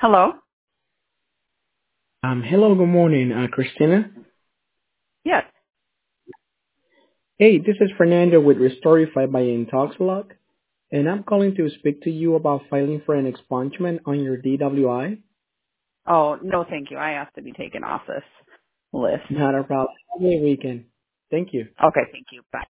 Hello? Hello, good morning, Christina. Yes. Hey, this is Fernando with Restorify by Intoxilog, and I'm calling to speak to you about filing for an expungement on your DWI. Oh, no, thank you. I asked to be taken off this list. Not a problem. Have a great weekend. Thank you. Okay, thank you. Bye.